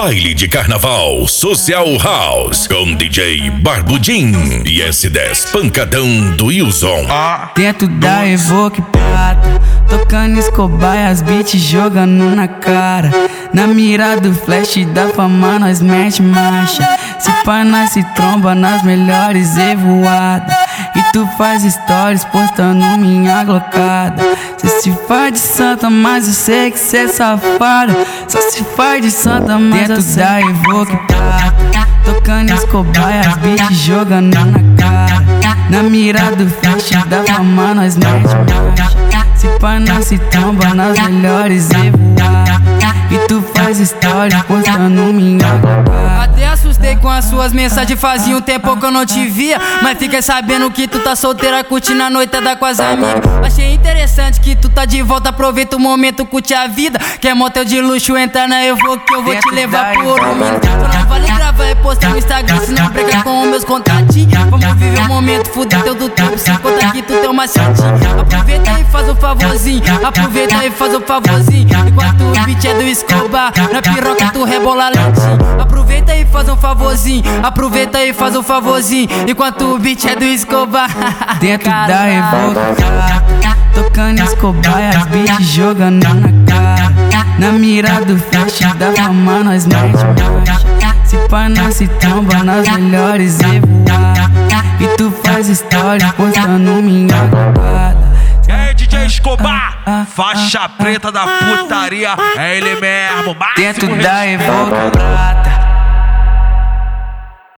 Baile de Carnaval Social House com DJ Barbudinho e S10 Pancadão do Wilson. Dentro da Evoque prata, tocando Escobar e as beats jogando na cara. Na mira do flash da fama nós mete marcha. Se pá nós se tromba nas melhores evoadas. E tu faz stories postando minha glocada. Cê se faz de santa, mas eu sei que cê é safada. Só se faz de santa, mas dentro da Evoque prata, tocando Escobar e as beats jogando na cara. Na mira do flash da fama nós mete marcha. Se pá nós se tromba nas melhores evoadas. E tu faz stories postando minha glocada. Até assustei com as suas mensagens, fazia um tempo que eu não te via. Mas fiquei sabendo que tu tá solteira, curtindo a noitada com as amigas. Achei interessante que tu tá de volta, aproveita o momento, curte a vida. Quer motel de luxo, entra na Evoque que eu vou te levar pro Ouro Minas. Só não vale gravar e postar no Instagram, se não brega com os meus contatinhos. Vamos viver o momento, fuder teu do tempo, se conta que tu tem uma chatinha. Aproveita e faz um favorzinho, aproveita e faz um favorzinho. Enquanto o beat é do Escobar, na piroca tu rebola lentinho. Aproveita e faz um favorzinho, aproveita e faz um favorzinho. Enquanto o beat é do Escobar. Dentro da Evoque prata, tocando Escobar e as beats jogando na cara. Na mira do flash da fama nós mete marcha. Se pá nós se tromba nas melhores evoadas. E tu faz stories postando minha glocada. E aí, DJ Escobar, faixa preta da putaria, é ele mesmo, dentro da Evoque prata,